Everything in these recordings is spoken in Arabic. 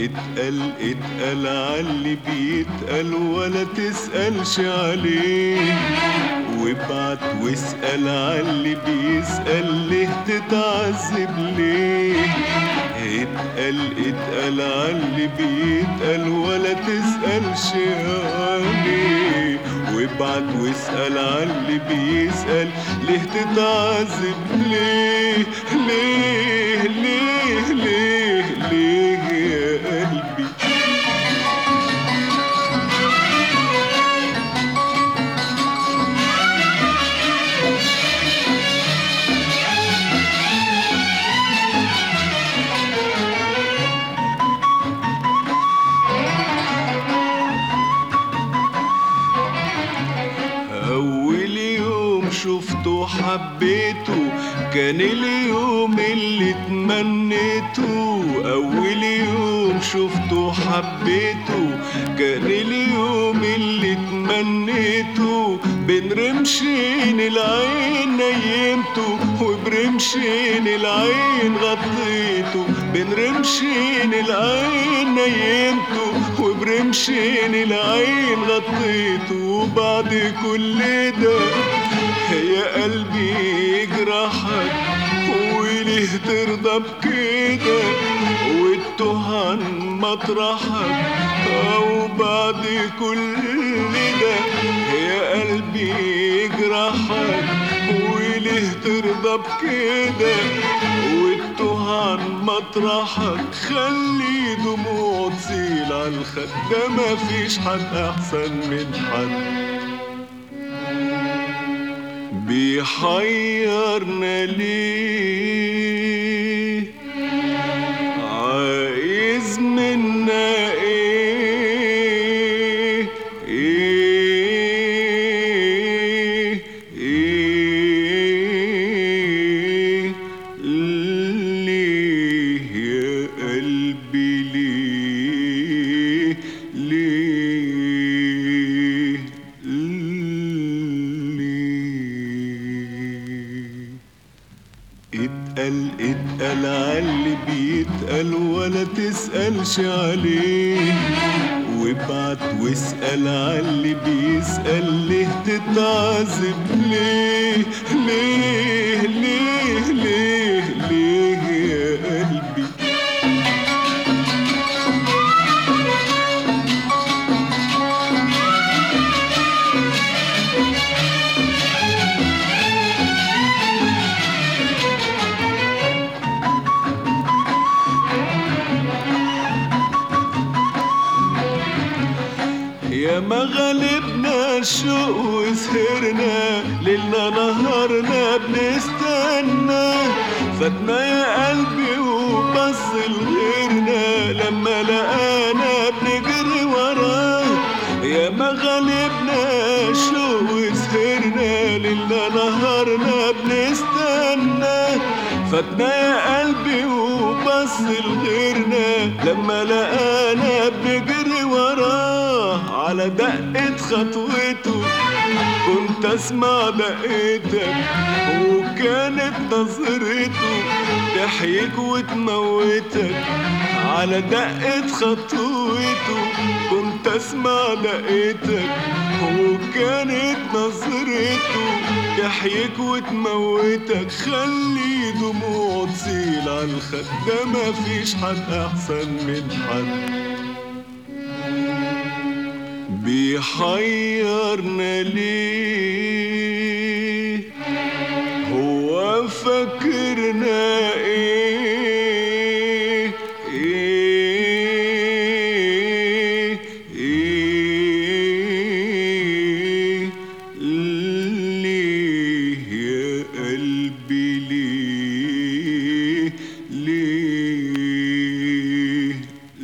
اتقل عاللي بيتقل ولا تسألش عليه، وابعت واسأل عاللي بيسأل ليه تتعذب ليه. اتقل عاللي بيتقل ولا تسألش عليه، وابعت واسأل عاللي بيسأل ليه تتعذب ليه. ليه ليه ليه ليه يا قلبي. أول يوم شفته حبيته كان اليوم اللي تمنيته. أول يوم شفته حبيته كان اليوم اللي تمنيته. بين رمشين العين نيمته وبرمشين العين غطيته. بين رمشين العين نيمته وبرمشين العين غطيته. وبعد كل ده يا قلبي يجرحك وليه ترضى بكده وتتوه عن مطرحك. أو بعد كل ده يا قلبي يجرحك وليه ترضى بكده وتتوه عن مطرحك. خلي دموع تسيل على الخد، ده مفيش حد أحسن من حد. بيحيرنا ليه عايز منا ايه ايه ايه ليه يا قلبي ليه ليه اتقل عاللي بيتقل ولا تسألش عليه، وابعت واسأل عاللي بيسأل ليه تتعذب ليه. ليه ليه ليه ليه يا قلبي. يا ما غلبنا الشوق وسهرنا ليلنا نهارنا بنستنى. فاتنا يا قلبي وبص لغيرنا لما لقانا بنجري وراه. يا ما غلبنا الشوق وسهرنا ليلنا نهارنا بنستنى. فاتنا يا قلبي وبص لغيرنا لما لقانا بنجري وراه. على دقة خطوته كنت اسمع دقتك وكانت نظرته تحييك وتموتك. على دقة خطوته كنت اسمع دقتك وكانت نظرته تحييك وتموتك. خلي دموع تسيل على الخد، ده مفيش حد احسن من حد. بيحيرنا ليه هو فاكرنا ايه ايه ايه ليه يا قلبي ليه ليه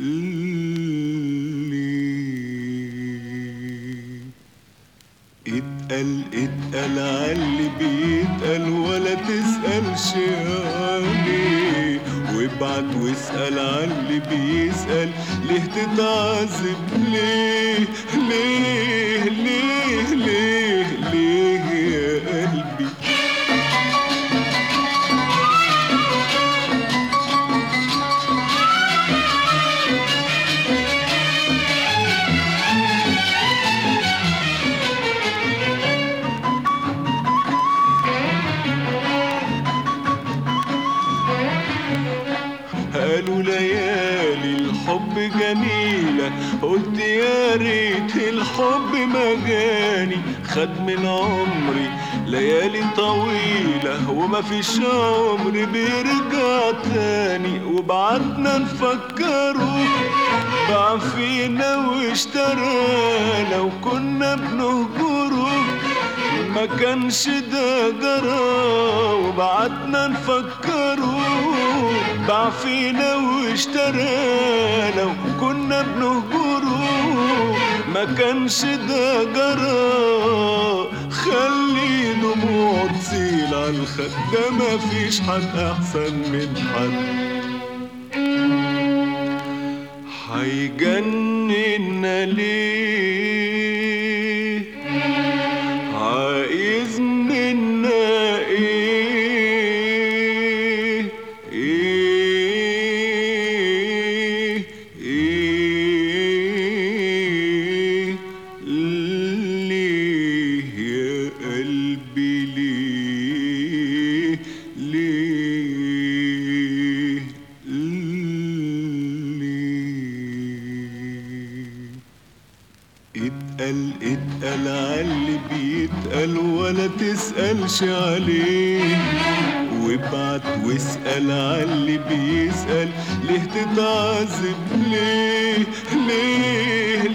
اتقل عاللي بيتقل ولا تسألش عليه، وابعت واسأل عاللي بيسأل ليه تتعذب ليه. ليه ليه ليه ليه يا قلبي. ليالي الحب جميلة، قلت يا ريت الحب ما جاني، خد من عمري ليالي طويلة وما فيش عمر بيرجع تاني. وبعدنا نفكره باع فينا واشترى، لو كنا بنهجره ما كانش ده جرى. وبعدنا نفكره باع فينا واشترى، لو كنا بنهجره ما كانش ده جرى. خلي دموع تسيل عالخد، ده مفيش حد احسن من حد. هيجننا ليه؟ عايز منا ايه؟ ايه ايه ليه يا قلبي ليه؟ ليه اتقل عاللي بيتقل ولا تسألش عليه، وابعت واسأل عاللي بيسأل ليه تتعذب ليه؟ ليه